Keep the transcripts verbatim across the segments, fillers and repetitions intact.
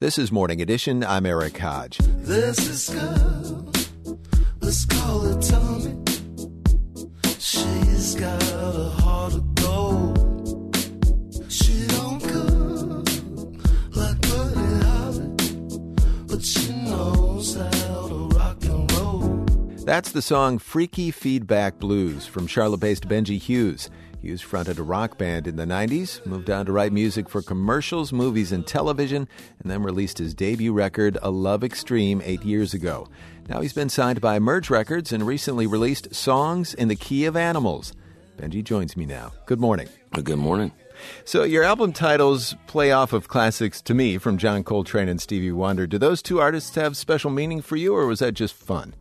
This is Morning Edition. I'm Eric Hodge. This is good. Let's call it Tommy. She's got a heart of gold. She don't cook like Buddy Holly, but she knows how to rock and roll. That's the song Freaky Feedback Blues from Charlotte-based Benji Hughes. Hughes fronted a rock band in the nineties, moved on to write music for commercials, movies, and television, and then released his debut record, A Love Extreme, eight years ago. Now he's been signed by Merge Records and recently released Songs in the Key of Animals. Benji joins me now. Good morning. Good morning. So your album titles play off of classics to me from John Coltrane and Stevie Wonder. Do those two artists have special meaning for you, or was that just fun?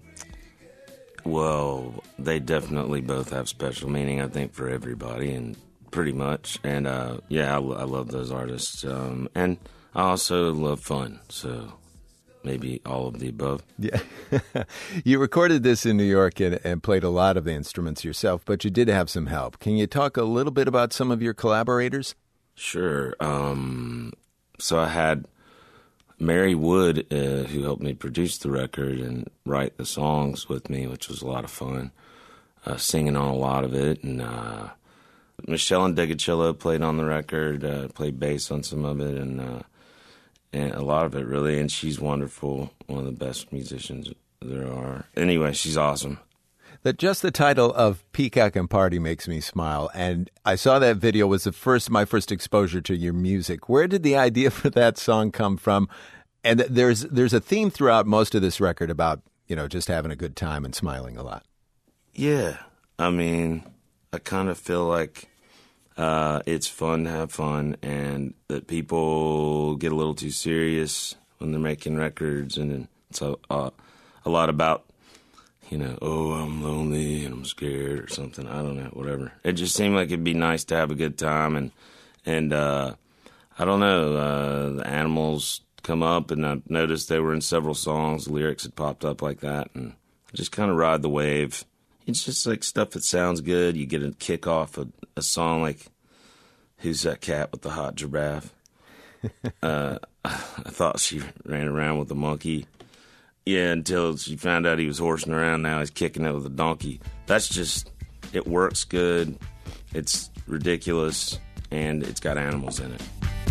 Well, they definitely both have special meaning, I think, for everybody, and pretty much. And, uh, yeah, I, I love those artists. Um, and I also love fun, so maybe all of the above. Yeah. You recorded this in New York and, and played a lot of the instruments yourself, but you did have some help. Can you talk a little bit about some of your collaborators? Sure. Um, so I had Mary Wood, uh, who helped me produce the record and write the songs with me, which was a lot of fun, uh, singing on a lot of it. And uh, Michelle Indegacello played on the record, uh, played bass on some of it, and, uh, and a lot of it, really. And she's wonderful, one of the best musicians there are. Anyway, she's awesome. That just the title of Peacock and Party makes me smile. And I saw that video was the first, my first exposure to your music. Where did the idea for that song come from? And there's there's a theme throughout most of this record about, you know, just having a good time and smiling a lot. Yeah. I mean, I kind of feel like uh, it's fun to have fun, and that people get a little too serious when they're making records. And it's a, uh, a lot about, you know, oh, I'm lonely and I'm scared or something. I don't know, whatever. It just seemed like it'd be nice to have a good time. And, and uh, I don't know, uh, the Animals come up, and I noticed they were in several songs. The lyrics had popped up like that, and I just kind of ride the wave. It's just like stuff that sounds good. You get a kick off a, a song like Who's That Cat with the Hot Giraffe? uh, I thought she ran around with a monkey. Yeah, until she found out he was horsing around. Now he's kicking it with a donkey. That's just, it works good. It's ridiculous, and it's got animals in it.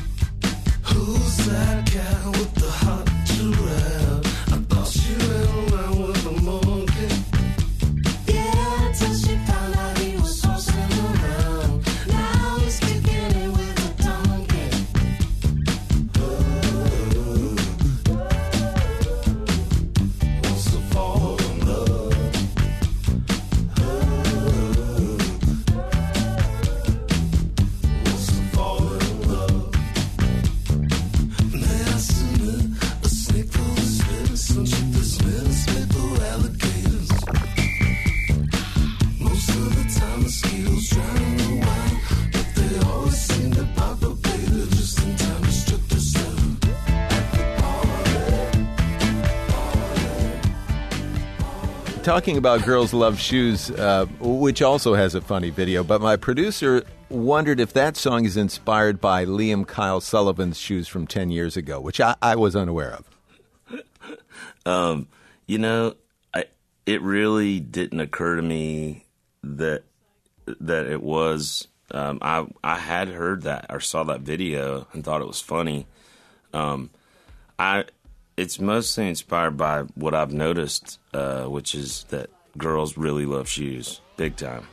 Who's that cat with the hot giraffe? I thought she ran around with a monkey. Yeah, until she found out he was horsing around. Now he's kicking it with a donkey. Wants to fall in love. Wants to fall in love. Talking about Girls Love Shoes, uh, which also has a funny video, but my producer wondered if that song is inspired by Liam Kyle Sullivan's shoes from ten years ago, which I, I was unaware of. um, you know, I, it really didn't occur to me that that it was. Um, I I had heard that or saw that video and thought it was funny. Um, I. It's mostly inspired by what I've noticed, uh, which is that girls really love shoes, big time.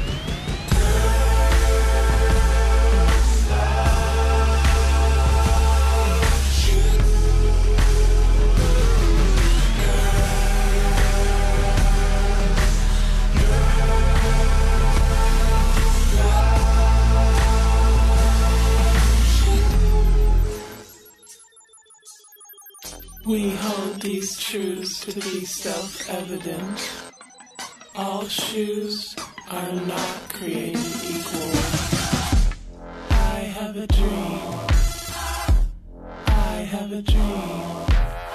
We hold these truths to be self-evident. All shoes are not created equal. I have a dream. I have a dream.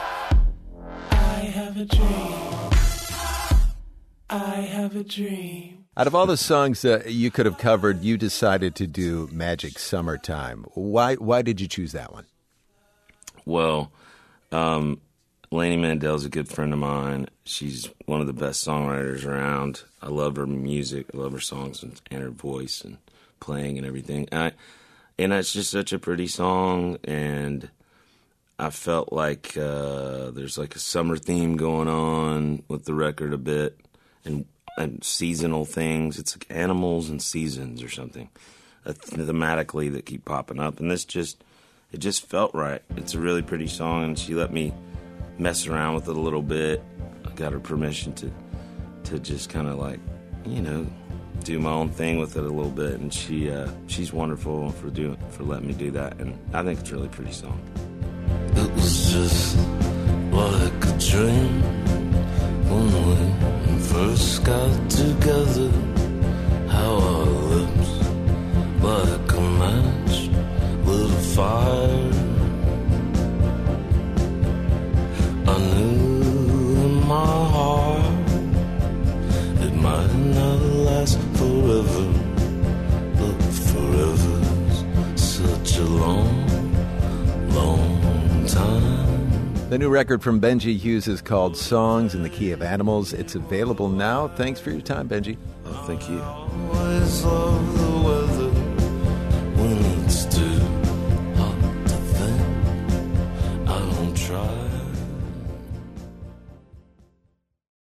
I have a dream. I have a dream. Out of all the songs uh, you could have covered, you decided to do Magic Summertime. Why, why did you choose that one? Well, um, Lainey Mandel's a good friend of mine. She's one of the best songwriters around. I love her music. I love her songs and, and her voice and playing and everything. And, I, and it's just such a pretty song, and I felt like uh, there's like a summer theme going on with the record a bit, and and seasonal things. It's like animals and seasons or something, uh, thematically that keep popping up. And this just, it just felt right. It's a really pretty song, and she let me mess around with it a little bit. I got her permission to to just kind of like, you know, do my own thing with it a little bit. And she uh, she's wonderful for doing for letting me do that. And I think it's a really pretty song. It was just like a dream when we first got together. How our lips like a match lit a fire. I knew in my heart it might not last forever, but forever's such a long, long time. The new record from Benji Hughes is called Songs in the Key of Animals. It's available now. Thanks for your time, Benji. Oh, thank you. Always love the way